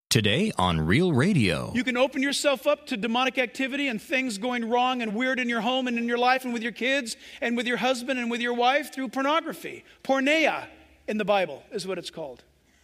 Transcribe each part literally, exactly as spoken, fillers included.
Today on Real Radio. You can open yourself up to demonic activity and things going wrong and weird in your home and in your life and with your kids and with your husband and with your wife through pornography. Porneia in the Bible is what it's called.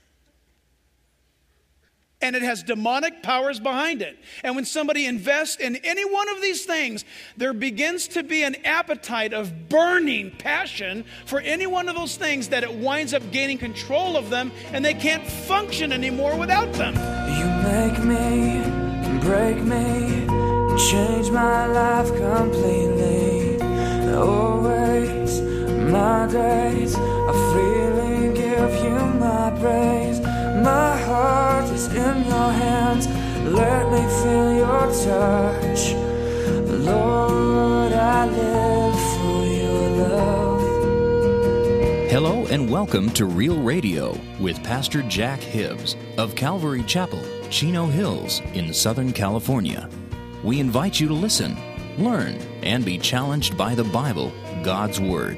And it has demonic powers behind it. And when somebody invests in any one of these things, there begins to be an appetite of burning passion for any one of those things that it winds up gaining control of them and they can't function anymore without them. You make me, break me, change my life completely. Always, my days, I freely give you my praise. My heart is in your hands, let me feel your touch. Lord, I live for your love. Hello and welcome to Real Radio with Pastor Jack Hibbs of Calvary Chapel, Chino Hills in Southern California. We invite you to listen, learn, and be challenged by the Bible, God's Word.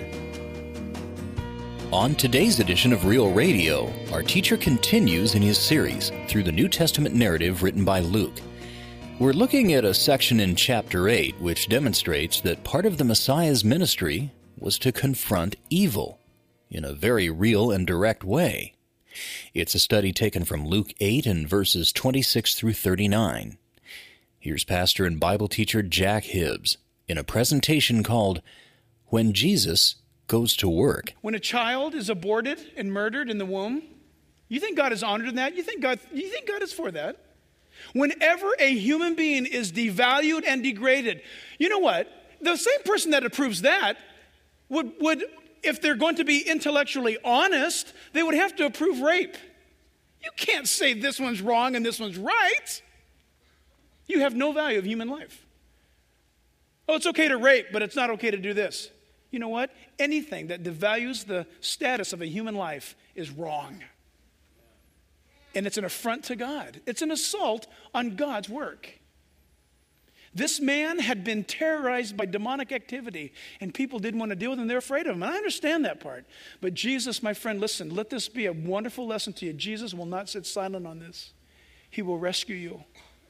On today's edition of Real Radio, our teacher continues in his series through the New Testament narrative written by Luke. We're looking at a section in chapter eight which demonstrates that part of the Messiah's ministry was to confront evil in a very real and direct way. It's a study taken from Luke eight and verses twenty-six through thirty-nine. Here's pastor and Bible teacher Jack Hibbs in a presentation called When Jesus Goes to Work. When a child is aborted and murdered in the womb, you think God is honored in that? You think God, you think God is for that? Whenever a human being is devalued and degraded, you know what? The same person that approves that would, would, if they're going to be intellectually honest, they would have to approve rape. You can't say this one's wrong and this one's right. You have no value of human life. Oh, it's okay to rape, but it's not okay to do this. You know what? Anything that devalues the status of a human life is wrong. And it's an affront to God. It's an assault on God's work. This man had been terrorized by demonic activity, and people didn't want to deal with him. They're afraid of him. And I understand that part. But Jesus, my friend, listen, let this be a wonderful lesson to you. Jesus will not sit silent on this. He will rescue you.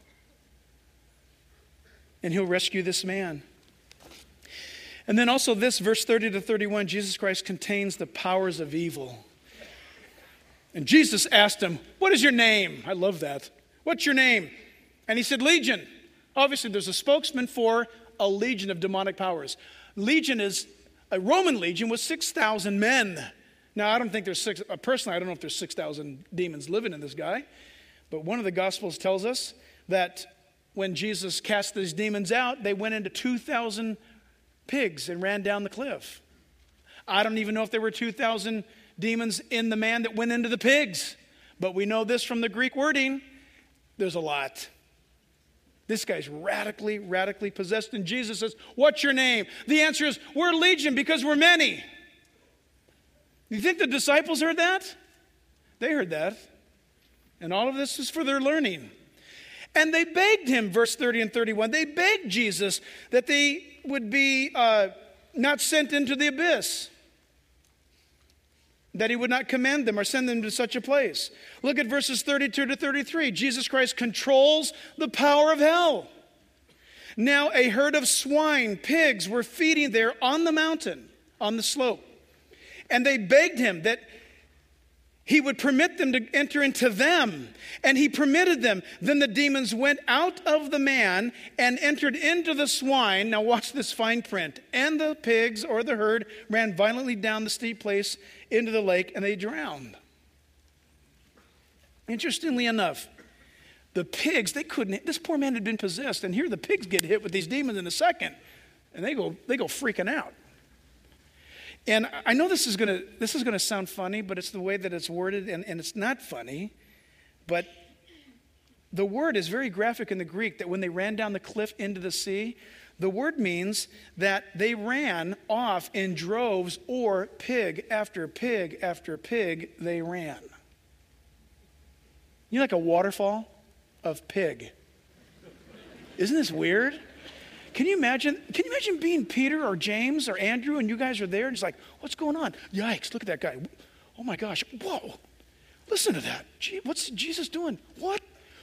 And he'll rescue this man. And then also this, verse thirty to thirty-one, Jesus Christ contains the powers of evil. And Jesus asked him, what is your name? I love that. What's your name? And he said, Legion. Obviously, there's a spokesman for a legion of demonic powers. Legion is, a Roman legion was six thousand men. Now, I don't think there's six, personally, I don't know if there's six thousand demons living in this guy. But one of the Gospels tells us that when Jesus cast these demons out, they went into two thousand pigs and ran down the cliff. I don't even know if there were two thousand demons in the man that went into the pigs. But we know this from the Greek wording. There's a lot. This guy's radically, radically possessed. And Jesus says, what's your name? The answer is, we're legion because we're many. You think the disciples heard that? They heard that. And all of this is for their learning. And they begged him, verse thirty and thirty-one, they begged Jesus that they would be uh, not sent into the abyss, that he would not command them or send them to such a place. Look at verses thirty-two to thirty-three. Jesus Christ controls the power of hell. Now a herd of swine, pigs, were feeding there on the mountain, on the slope. And they begged him that he would permit them to enter into them. And he permitted them. Then the demons went out of the man and entered into the swine. Now watch this fine print. And the pigs or the herd ran violently down the steep place into the lake and they drowned. Interestingly enough, the pigs, they couldn't, this poor man had been possessed. And here the pigs get hit with these demons in a second. And they go, they go freaking out. And I know this is gonna this is gonna sound funny, but it's the way that it's worded, and, and it's not funny. But the word is very graphic in the Greek that when they ran down the cliff into the sea, the word means that they ran off in droves, or pig after pig after pig they ran. You know, like a waterfall of pig. Isn't this weird? Can you imagine, can you imagine being Peter or James or Andrew and you guys are there and it's like, what's going on? Yikes, look at that guy. Oh my gosh, whoa. Listen to that. Gee, what's Jesus doing? What?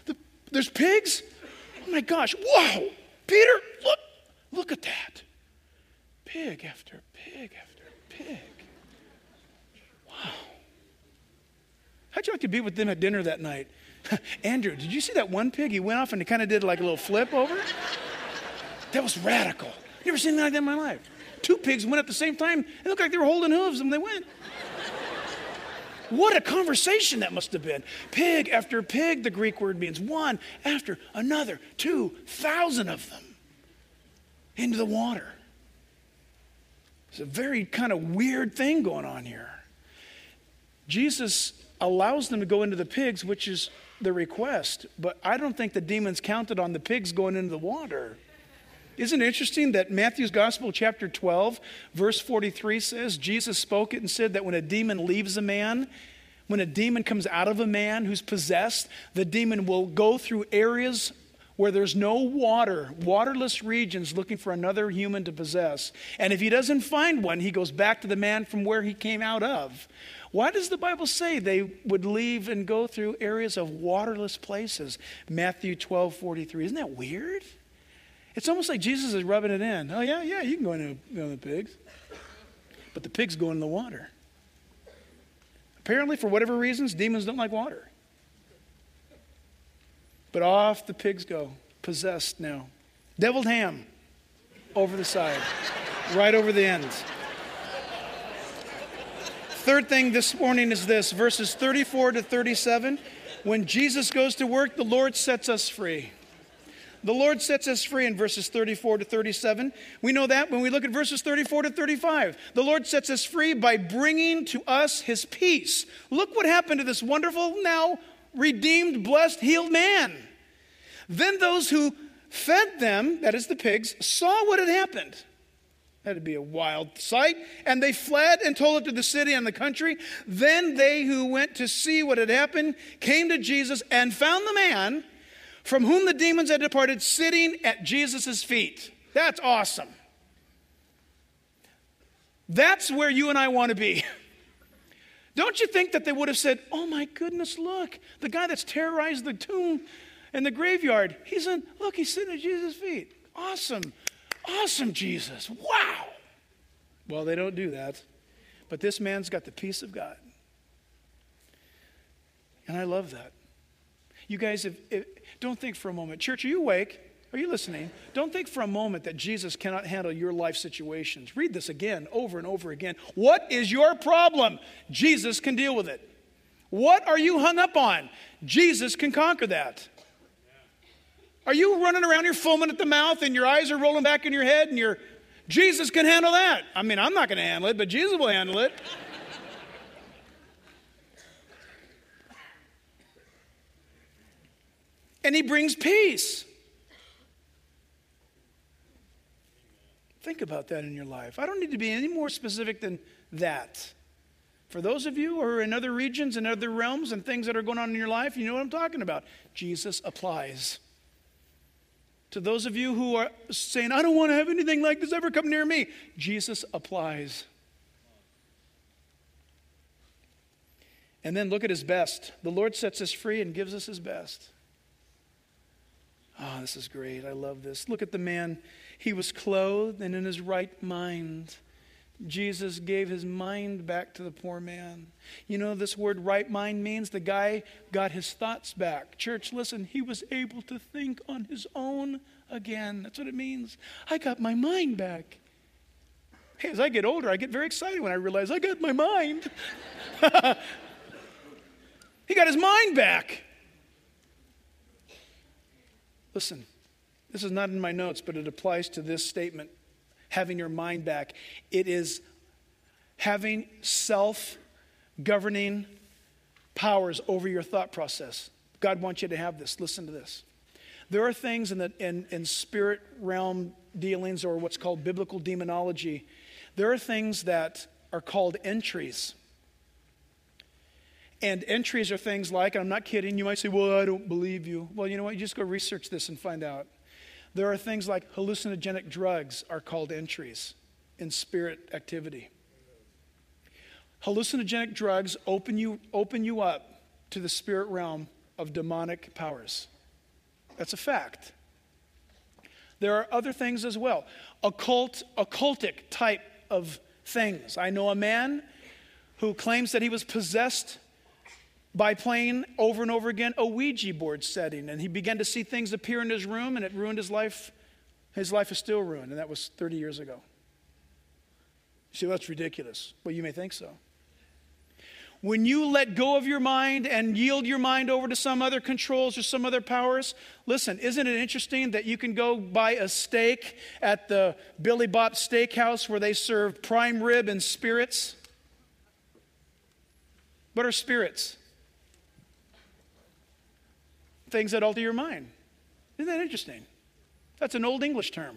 There's pigs? Oh my gosh, whoa, Peter, look, look at that. Pig after pig after pig. Wow. How'd you like to be with them at dinner that night? Andrew, did you see that one pig? He went off and he kind of did like a little flip over. That was radical. Never seen anything like that in my life. Two pigs went at the same time. It looked like they were holding hooves when they went. What a conversation that must have been. Pig after pig, the Greek word means one after another, two thousand of them into the water. It's a very kind of weird thing going on here. Jesus allows them to go into the pigs, which is the request, but I don't think the demons counted on the pigs going into the water. Isn't it interesting that Matthew's Gospel, chapter twelve, verse forty-three says, Jesus spoke it and said that when a demon leaves a man, when a demon comes out of a man who's possessed, the demon will go through areas where there's no water, waterless regions looking for another human to possess. And if he doesn't find one, he goes back to the man from where he came out of. Why does the Bible say they would leave and go through areas of waterless places? Matthew twelve forty-three. Isn't that weird? It's almost like Jesus is rubbing it in. Oh, yeah, yeah, you can go into, go into the pigs. But the pigs go in the water. Apparently, for whatever reasons, demons don't like water. But off the pigs go, possessed now. Deviled ham over the side, right over the end. Third thing this morning is this, verses thirty-four to thirty-seven. When Jesus goes to work, the Lord sets us free. The Lord sets us free in verses thirty-four to thirty-seven. We know that when we look at verses thirty-four to thirty-five. The Lord sets us free by bringing to us his peace. Look what happened to this wonderful, now redeemed, blessed, healed man. Then those who fed them, that is the pigs, saw what had happened. That'd be a wild sight. And they fled and told it to the city and the country. Then they who went to see what had happened came to Jesus and found the man from whom the demons had departed sitting at Jesus' feet. That's awesome. That's where you and I want to be. Don't you think that they would have said, oh my goodness, look, the guy that's terrorized the tomb and the graveyard, he's in, look, he's sitting at Jesus' feet. Awesome. Awesome, Jesus. Wow. Well, they don't do that. But this man's got the peace of God. And I love that. You guys, if, if, don't think for a moment. Church, are you awake? Are you listening? Don't think for a moment that Jesus cannot handle your life situations. Read this again, over and over again. What is your problem? Jesus can deal with it. What are you hung up on? Jesus can conquer that. Are you running around here foaming at the mouth and your eyes are rolling back in your head and you're, Jesus can handle that. I mean, I'm not going to handle it, but Jesus will handle it. And he brings peace. Think about that in your life. I don't need to be any more specific than that. For those of you who are in other regions and other realms and things that are going on in your life, you know what I'm talking about. Jesus applies. To those of you who are saying, I don't want to have anything like this ever come near me, Jesus applies. And then look at his best. The Lord sets us free and gives us his best. Oh, this is great. I love this. Look at the man. He was clothed and in his right mind. Jesus gave his mind back to the poor man. You know, this word right mind means the guy got his thoughts back. Church, listen, he was able to think on his own again. That's what it means. I got my mind back. Hey, as I get older, I get very excited when I realize I got my mind. He got his mind back. Listen, this is not in my notes, but it applies to this statement. Having your mind back. It is having self-governing powers over your thought process. God wants you to have this. Listen to this. There are things in, the, in, in spirit realm dealings, or what's called biblical demonology. There are things that are called entries. And entries are things like, and I'm not kidding, you might say, well, I don't believe you. Well, you know what? You just go research this and find out. There are things like hallucinogenic drugs are called entries in spirit activity. Hallucinogenic drugs open you, open you up to the spirit realm of demonic powers. That's a fact. There are other things as well. Occult, occultic type of things. I know a man who claims that he was possessed by playing over and over again a Ouija board setting, and he began to see things appear in his room, and it ruined his life. His life is still ruined, and that was thirty years ago. You say, well, that's ridiculous. Well, you may think so. When you let go of your mind and yield your mind over to some other controls or some other powers, listen, isn't it interesting that you can go buy a steak at the Billy Bop Steakhouse where they serve prime rib and spirits? What are spirits? Things that alter your mind. Isn't that interesting? That's an old English term.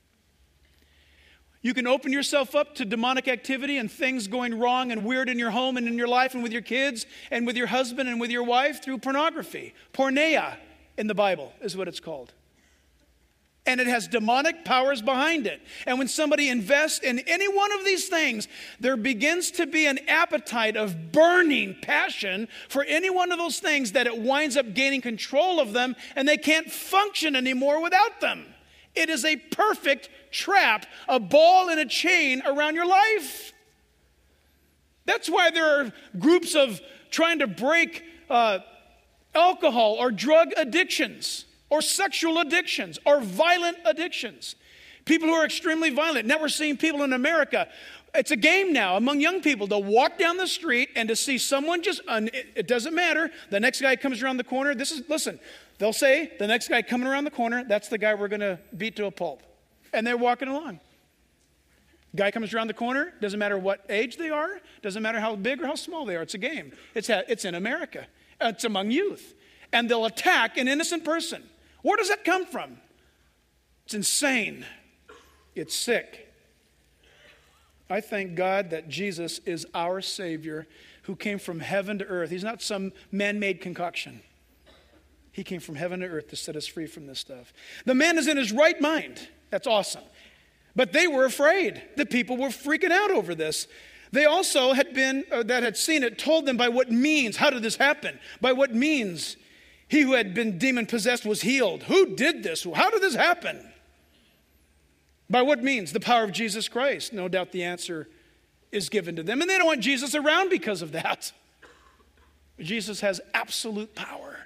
You can open yourself up to demonic activity and things going wrong and weird in your home and in your life and with your kids and with your husband and with your wife through pornography. Porneia in the Bible is what it's called. And it has demonic powers behind it. And when somebody invests in any one of these things, there begins to be an appetite of burning passion for any one of those things that it winds up gaining control of them and they can't function anymore without them. It is a perfect trap, a ball and a chain around your life. That's why there are groups of trying to break uh, alcohol or drug addictions or sexual addictions or violent addictions. People who are extremely violent. Now we're seeing people in America. It's a game now among young people to walk down the street and to see someone just, it doesn't matter. The next guy comes around the corner. This is, listen, they'll say, the next guy coming around the corner, that's the guy we're going to beat to a pulp. And they're walking along. Guy comes around the corner, doesn't matter what age they are, doesn't matter how big or how small they are. It's a game. It's, it's in America. It's among youth. And they'll attack an innocent person. Where does that come from? It's insane. It's sick. I thank God that Jesus is our Savior who came from heaven to earth. He's not some man-made concoction. He came from heaven to earth to set us free from this stuff. The man is in his right mind. That's awesome. But they were afraid. The people were freaking out over this. They also had been, uh, that had seen it, told them by what means. How did this happen? By what means he who had been demon-possessed was healed. Who did this? How did this happen? By what means? The power of Jesus Christ. No doubt the answer is given to them. And they don't want Jesus around because of that. Jesus has absolute power.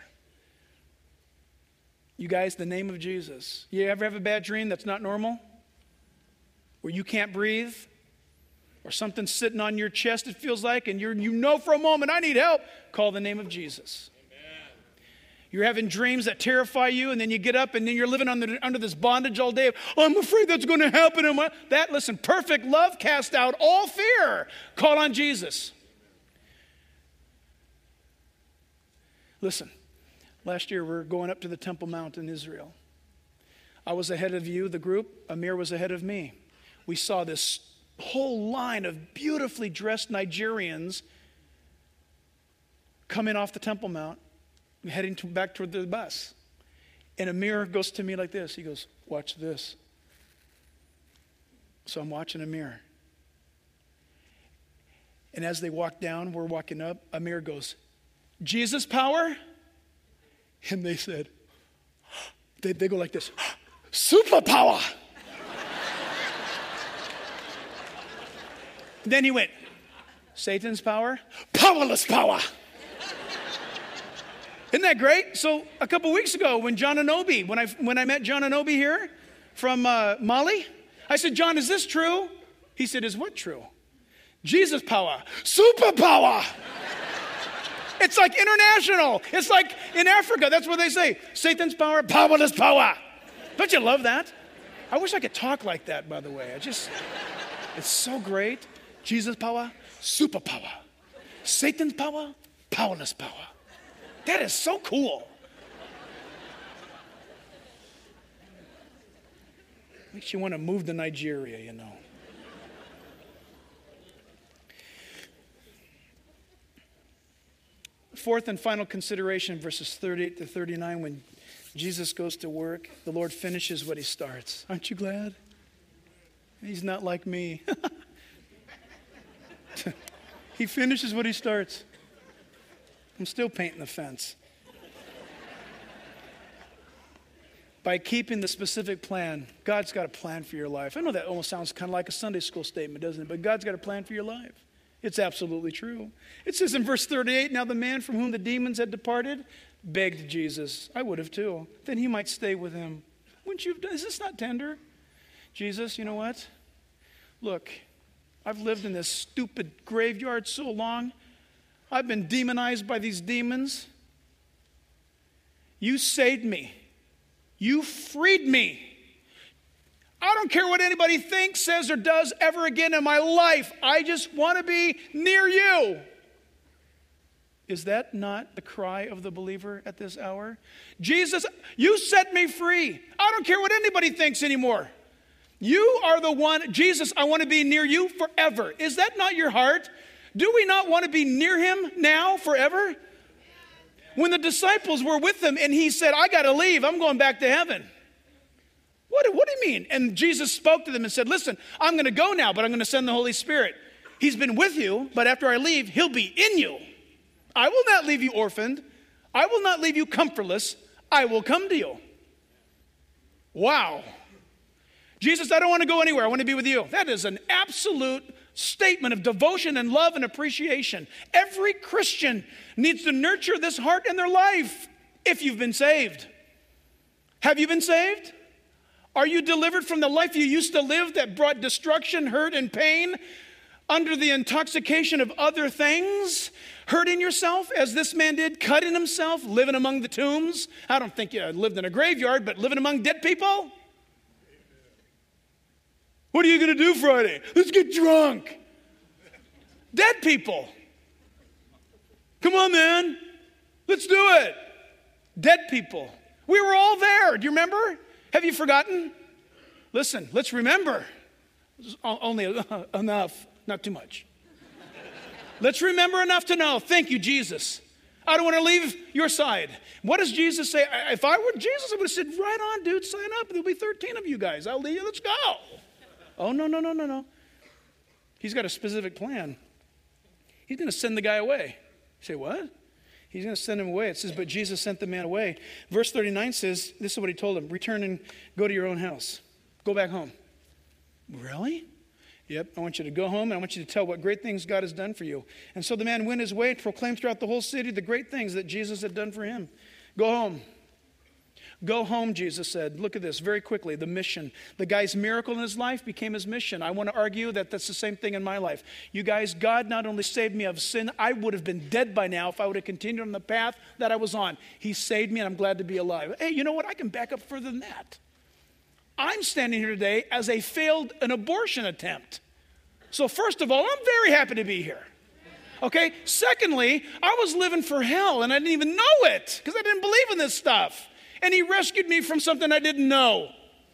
You guys, the name of Jesus. You ever have a bad dream that's not normal? Where you can't breathe? Or something's sitting on your chest, it feels like, and you're, you know for a moment, I need help. Call the name of Jesus. Amen. You're having dreams that terrify you, and then you get up, and then you're living under, under this bondage all day. Oh, I'm afraid that's going to happen. And that, listen, perfect love casts out all fear. Call on Jesus. Listen. Last year, we were going up to the Temple Mount in Israel. I was ahead of you, the group. Amir was ahead of me. We saw this whole line of beautifully dressed Nigerians coming off the Temple Mount, heading to, back toward the bus. And Amir goes to me like this. He goes, watch this. So I'm watching Amir. And as they walk down, we're walking up, Amir goes, Jesus power? And they said, they, they go like this, superpower. Then he went, Satan's power, powerless power. Isn't that great? So a couple weeks ago when John Anobi, when I, when I met John Anobi here from uh, Mali, I said, John, is this true? He said, is what true? Jesus power, superpower. It's like international. It's like in Africa. That's what they say. Satan's power, powerless power. Don't you love that? I wish I could talk like that, by the way. I just, it's so great. Jesus power, superpower. Satan's power, powerless power. That is so cool. Makes you want to move to Nigeria, you know. Fourth and final consideration, verses thirty-eight to thirty-nine, when Jesus goes to work, the Lord finishes what he starts. Aren't you glad? He's not like me. He finishes what he starts. I'm still painting the fence. by keeping the specific plan. God's got a plan for your life. I know that almost sounds kind of like a Sunday school statement, doesn't it? But God's got a plan for your life. It's absolutely true. It says in verse thirty-eight, now the man from whom the demons had departed begged Jesus. I would have too. Then he might stay with him. Wouldn't you have done? Is this not tender? Jesus, you know what? Look, I've lived in this stupid graveyard so long. I've been demonized by these demons. You saved me. You freed me. I don't care what anybody thinks, says, or does ever again in my life. I just want to be near you. Is that not the cry of the believer at this hour? Jesus, you set me free. I don't care what anybody thinks anymore. You are the one. Jesus, I want to be near you forever. Is that not your heart? Do we not want to be near him now forever? When the disciples were with him and he said, I got to leave. I'm going back to heaven. What, what do you mean? And Jesus spoke to them and said, listen, I'm going to go now, but I'm going to send the Holy Spirit. He's been with you, but after I leave, he'll be in you. I will not leave you orphaned. I will not leave you comfortless. I will come to you. Wow. Jesus, I don't want to go anywhere. I want to be with you. That is an absolute statement of devotion and love and appreciation. Every Christian needs to nurture this heart in their life if you've been saved. Have you been saved? Are you delivered from the life you used to live that brought destruction, hurt, and pain under the intoxication of other things? Hurting yourself as this man did, cutting himself, living among the tombs. I don't think you lived in a graveyard, but living among dead people. What are you going to do Friday? Let's get drunk. Dead people. Come on, man. Let's do it. Dead people. We were all there. Do you remember? Have you forgotten? Listen, let's remember. Only enough, not too much. Let's remember enough to know. Thank you, Jesus. I don't want to leave your side. What does Jesus say? If I were Jesus, I would have said, right on, dude, sign up. There'll be thirteen of you guys. I'll leave you. Let's go. Oh, no, no, no, no, no. He's got a specific plan. He's going to send the guy away. You say, what? He's going to send him away. It says, but Jesus sent the man away. Verse thirty-nine says, this is what he told him. Return and go to your own house. Go back home. Really? Yep, I want you to go home and I want you to tell what great things God has done for you. And so the man went his way and proclaimed throughout the whole city the great things that Jesus had done for him. Go home. Go home, Jesus said. Look at this very quickly, the mission. The guy's miracle in his life became his mission. I want to argue that that's the same thing in my life. You guys, God not only saved me of sin, I would have been dead by now if I would have continued on the path that I was on. He saved me and I'm glad to be alive. Hey, you know what? I can back up further than that. I'm standing here today as a failed an abortion attempt. So first of all, I'm very happy to be here. Okay? Secondly, I was living for hell and I didn't even know it because I didn't believe in this stuff. And he rescued me from something I didn't know.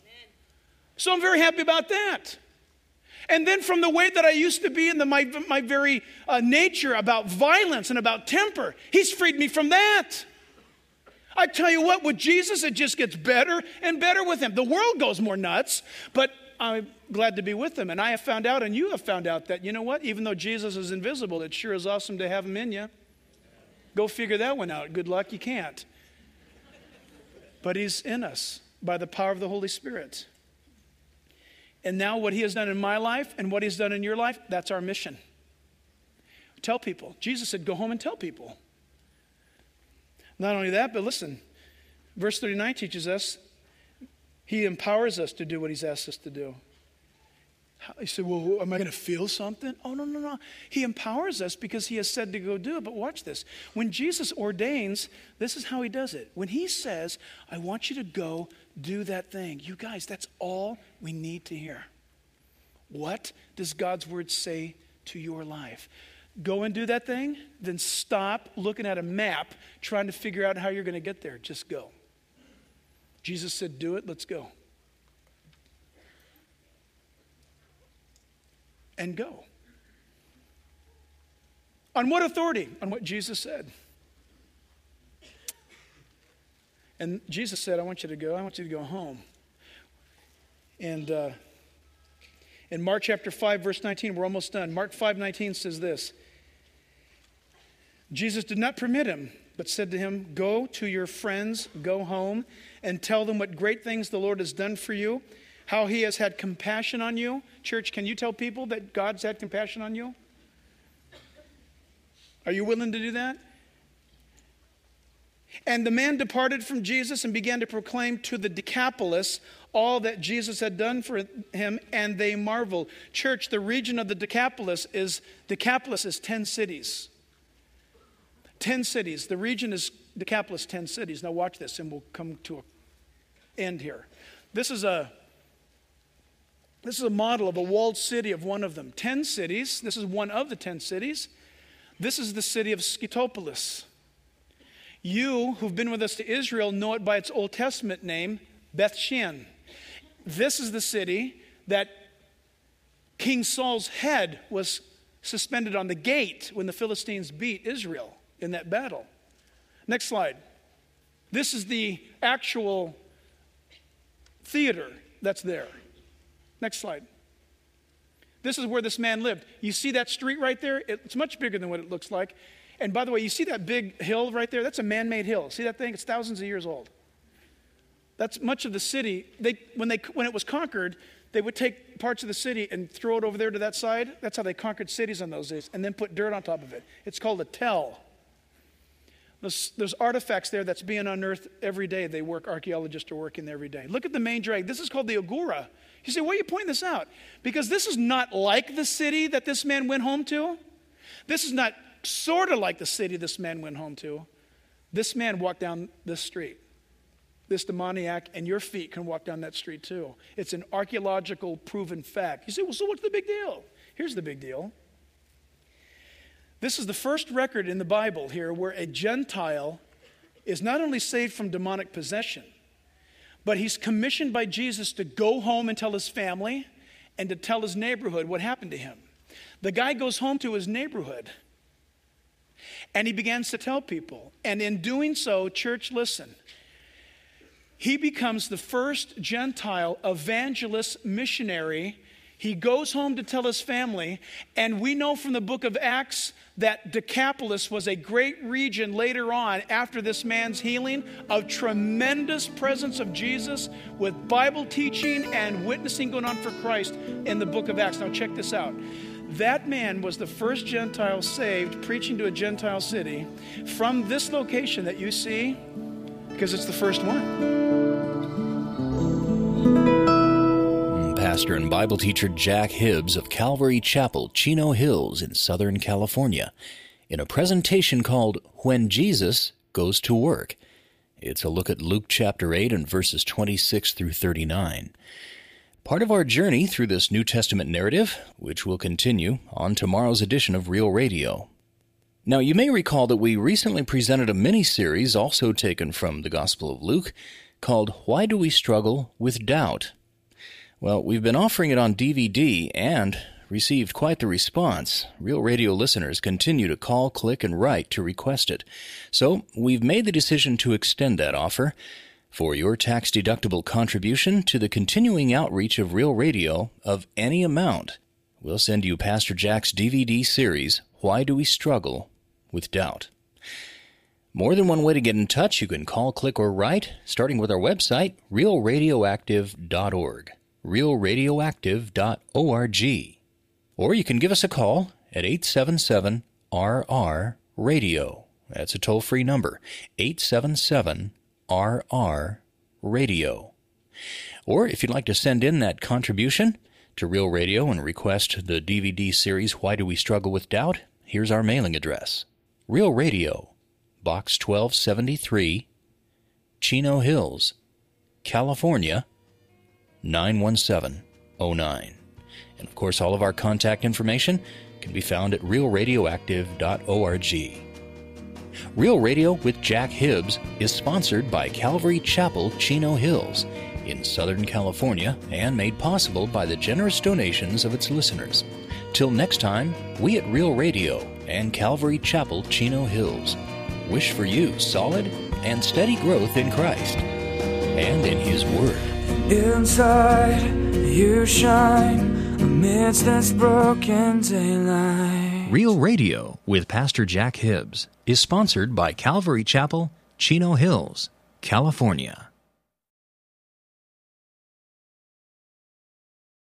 So I'm very happy about that. And then from the way that I used to be in the, my, my very uh, nature about violence and about temper, he's freed me from that. I tell you what, with Jesus, it just gets better and better with him. The world goes more nuts, but I'm glad to be with him. And I have found out, and you have found out, that, you know what? Even though Jesus is invisible, it sure is awesome to have him in you. Go figure that one out. Good luck, you can't. But he's in us by the power of the Holy Spirit. And now what he has done in my life and what he's done in your life, that's our mission. Tell people. Jesus said, go home and tell people. Not only that, but listen, verse thirty-nine teaches us he empowers us to do what he's asked us to do. You say, well, am I going to feel something? Oh, no, no, no. He empowers us because he has said to go do it. But watch this. When Jesus ordains, this is how he does it. When he says, I want you to go do that thing. You guys, that's all we need to hear. What does God's word say to your life? Go and do that thing? Then stop looking at a map trying to figure out how you're going to get there. Just go. Jesus said, do it. Let's go. And go. On what authority? On what Jesus said. And Jesus said, I want you to go. I want you to go home. And uh, in Mark chapter five, verse nineteen, we're almost done. Mark five nineteen says this. Jesus did not permit him but said to him, "Go to your friends, go home, and tell them what great things the Lord has done for you, how he has had compassion on you." Church, can you tell people that God's had compassion on you? Are you willing to do that? And the man departed from Jesus and began to proclaim to the Decapolis all that Jesus had done for him, and they marveled. Church, the region of the Decapolis is, Decapolis is ten cities. Ten cities. The region is Decapolis, ten cities. Now watch this, and we'll come to an end here. This is a This is a model of a walled city of one of them. Ten cities. This is one of the ten cities. This is the city of Scythopolis. You who've been with us to Israel know it by its Old Testament name, Bethshan. This is the city that King Saul's head was suspended on the gate when the Philistines beat Israel in that battle. Next slide. This is the actual theater that's there. Next slide. This is where this man lived. You see that street right there? It's much bigger than what it looks like. And by the way, you see that big hill right there? That's a man-made hill. See that thing? It's thousands of years old. That's much of the city. They, when, they, when it was conquered, they would take parts of the city and throw it over there to that side. That's how they conquered cities in those days, and then put dirt on top of it. It's called a tell. There's, there's artifacts there that's being unearthed every day. They work, archaeologists are working there every day. Look at the main drag. This is called the Agora. You say, why are you pointing this out? Because this is not like the city that this man went home to. This is not sort of like the city this man went home to. This man walked down this street. This demoniac, and your feet can walk down that street too. It's an archaeological proven fact. You say, well, so what's the big deal? Here's the big deal. This is the first record in the Bible here where a Gentile is not only saved from demonic possession, but he's commissioned by Jesus to go home and tell his family and to tell his neighborhood what happened to him. The guy goes home to his neighborhood and he begins to tell people. And in doing so, church, listen, he becomes the first Gentile evangelist missionary. He goes home to tell his family, and we know from the book of Acts that Decapolis was a great region later on after this man's healing of tremendous presence of Jesus with Bible teaching and witnessing going on for Christ in the book of Acts. Now check this out. That man was the first Gentile saved, preaching to a Gentile city from this location that you see, because it's the first one. Pastor and Bible teacher Jack Hibbs of Calvary Chapel, Chino Hills in Southern California, in a presentation called When Jesus Goes to Work. It's a look at Luke chapter eight and verses twenty-six through thirty-nine. Part of our journey through this New Testament narrative, which will continue on tomorrow's edition of Real Radio. Now, you may recall that we recently presented a mini-series also taken from the Gospel of Luke called Why Do We Struggle with Doubt? Well, we've been offering it on D V D and received quite the response. Real Radio listeners continue to call, click, and write to request it. So we've made the decision to extend that offer. For your tax-deductible contribution to the continuing outreach of Real Radio of any amount, we'll send you Pastor Jack's D V D series, Why Do We Struggle with Doubt? More than one way to get in touch. You can call, click, or write, starting with our website, real radioactive dot org. real radioactive dot org. Or you can give us a call at eight seven seven R R radio. That's a toll-free number, eight seven seven R R radio. Or if you'd like to send in that contribution to Real Radio and request the D V D series Why Do We Struggle with Doubt, here's our mailing address. Real Radio, Box twelve seventy-three, Chino Hills, California, nine one seven oh nine. And of course, all of our contact information can be found at real radioactive dot org. Real Radio with Jack Hibbs is sponsored by Calvary Chapel, Chino Hills in Southern California and made possible by the generous donations of its listeners. Till next time, we at Real Radio and Calvary Chapel, Chino Hills wish for you solid and steady growth in Christ and in His Word. Inside, you shine amidst this broken daylight. Real Radio with Pastor Jack Hibbs is sponsored by Calvary Chapel, Chino Hills, California.